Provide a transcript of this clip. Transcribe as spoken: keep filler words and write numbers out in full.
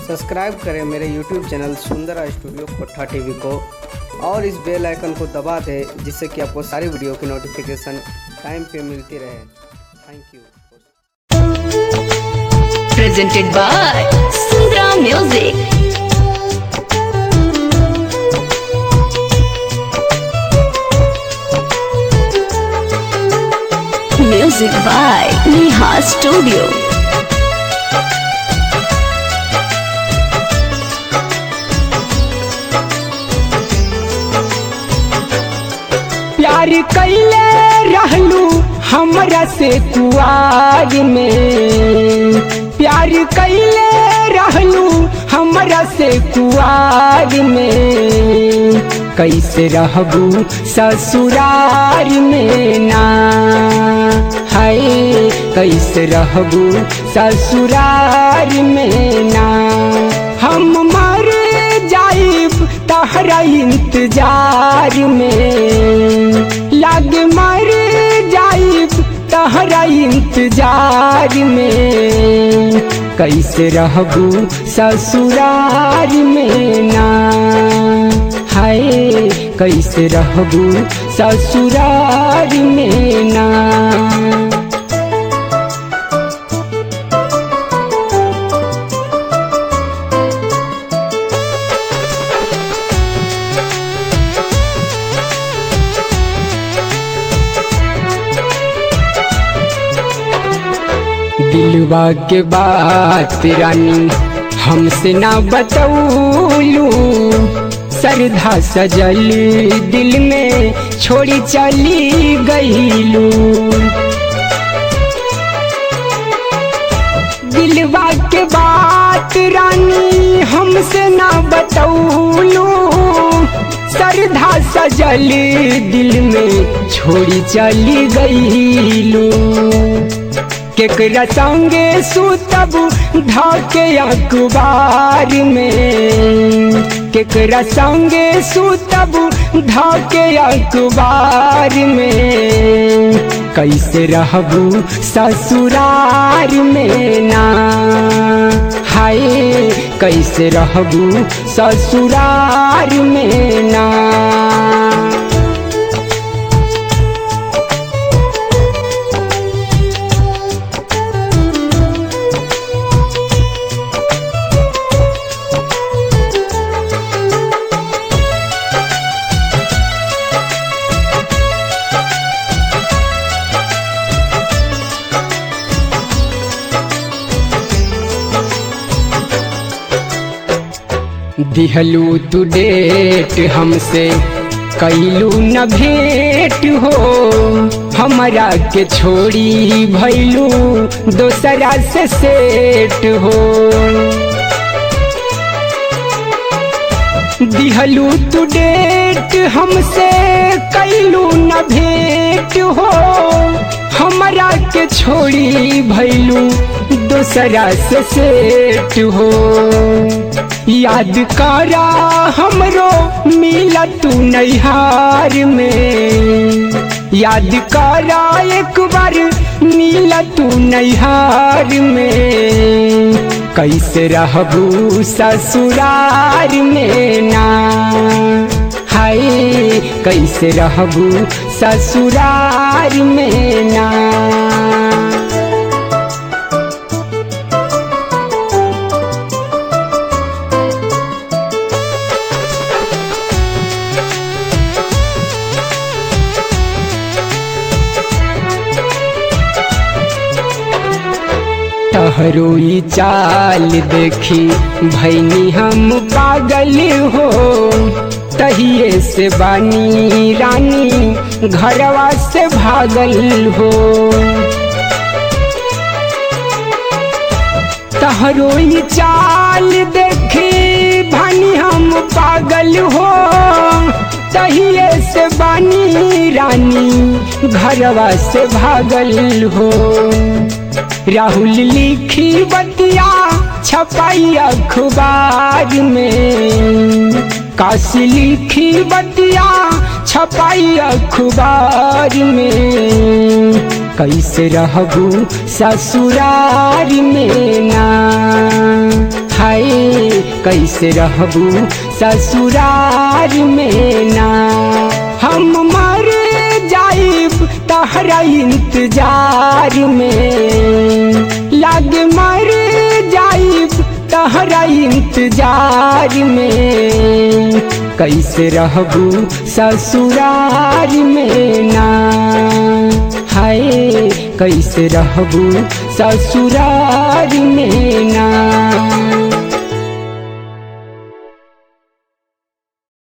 Subscribe करें मेरे YouTube channel Sundara studio Kotha TV को और इस बेल आइकन को दबा दें जिससे कि आपको सारी वीडियो की नोटिफिकेशन टाइम पे मिलती रहे। Thank you. Presented by Sundra Music. Music by Neha Studio. प्यार कैले रहलू हमरा से कुआर में, प्यार कैले रहलू हमरा से कुआर में, कैसे रहबू ससुरार में ना, हाय कैसे रहबू ससुरार में ना। हम मर जाइब तहरा इंतजार में, लग मर जाइब तहरा इंतजार में, कैसे रहबू ससुरार में ना, हाय कैसे रहबू ससुरार में ना। दिलवा के बात रानी हमसे ना बतौलू, श्रद्धा सजल दिल में छोड़ी चली गईलू। दिलवा के बात रानी हमसे ना बतौलू, श्रद्धा सजल दिल में छोड़ी चली गईलू। केकरा संगे सुतब ढाके अखबार में, केकरा संगे सुतब ढाके अखबार में, कैसे रहबू ससुरार में ना, हाय कैसे रहबू ससुरार में ना। दिहलू तू डेट हमसे कैलू न भेंट हो, हमरा के छोड़ी भैलू दोसरा से सेट हो। दिहलू तू डेट हमसे कैलू न भेंट हो, हमरा के छोड़ी भैलू दोसरा से सेट हो। याद करा हमरो मिला तू नैहार में, याद करा एक बार मिला तू नैहार में, कैसे रहबू ससुरार में ना, हाय कैसे रहबू ससुरार में ना। तहरोई चाल देखी भैनी हम पागल हो, तहिए से बानी रानी घरवा से भागल हो। तहरोई चाल देखी भैनी हम पागल हो, तहिए से बानी रानी घरवा से भागल हो। राहुल लिखी बतिया छपाई अखबार में, काशी लिखी बतिया छपाई अखबार में, कैसे रहबू ससुरार में ना, हाय कैसे रहबू ससुरार में ना। हम मर जाइब तहरा इंतजार में, लागे मर जाइब तहरा इंतजार में, कैसे रहबू ससुरार में ना। हाय कैसे रहबू ससुरार में ना।